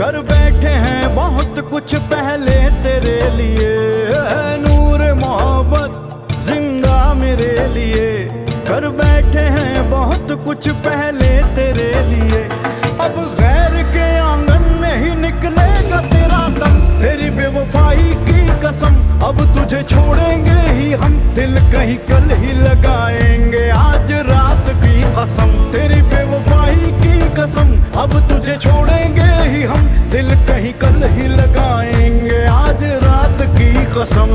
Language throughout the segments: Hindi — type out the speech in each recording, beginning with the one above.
कर बैठे हैं बहुत कुछ पहले तेरे लिए। नूर मोहब्बत जिंदा मेरे लिए, कर बैठे हैं बहुत कुछ पहले तेरे लिए। अब गैर के आंगन में ही निकलेगा तेरा दम, तेरी बेवफाई की कसम अब तुझे छोड़ेंगे ही हम। दिल कहीं कल ही लगाएंगे आज रात की कसम, तेरी बेवफाई की कसम अब तुझे छोड़ेंगे ही हम। दिल कहीं कल ही लगाएंगे आज रात की कसम।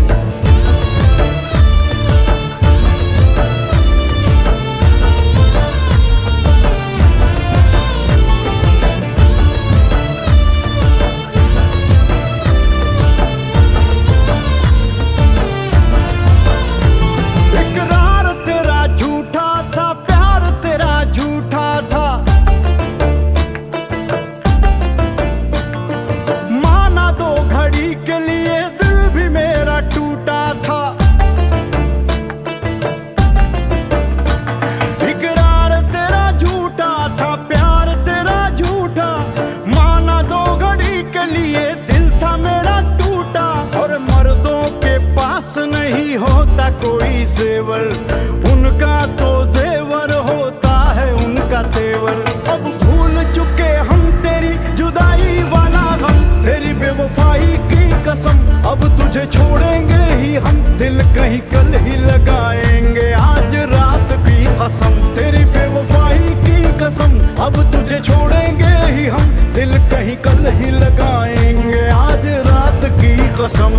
नहीं होता कोई जेवर, उनका तो जेवर होता है उनका तेवर। अब भूल चुके हम तेरी जुदाई वाला गम, तेरी बेवफाई की कसम अब तुझे छोड़ेंगे ही हम। दिल कहीं कल ही लगाएंगे आज रात की कसम, तेरी बेवफाई की कसम अब तुझे छोड़ेंगे ही हम। दिल कहीं कल ही लगाएंगे आज रात की कसम।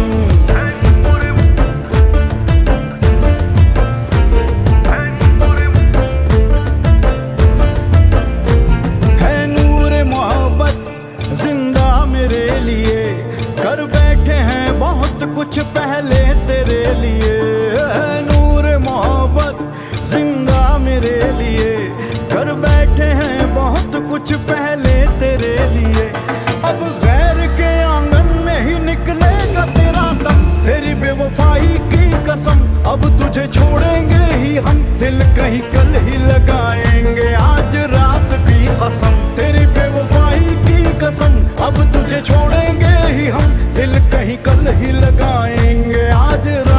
कर बैठे हैं बहुत कुछ पहले तेरे लिए। नूर मोहब्बत जिंदा मेरे लिए, कर बैठे हैं बहुत कुछ पहले तेरे लिए। अब गैर के आंगन में ही निकलेगा तेरा दम, तेरी बेवफाई की कसम अब तुझे छोड़ेंगे ही हम। दिल कहीं कल ही लगाएंगे आज रात की कसम, तेरी बेवफाई की कसम अब तुझे छोड़ेंगे ही हम। दिल कहीं कल ही लगाएंगे आज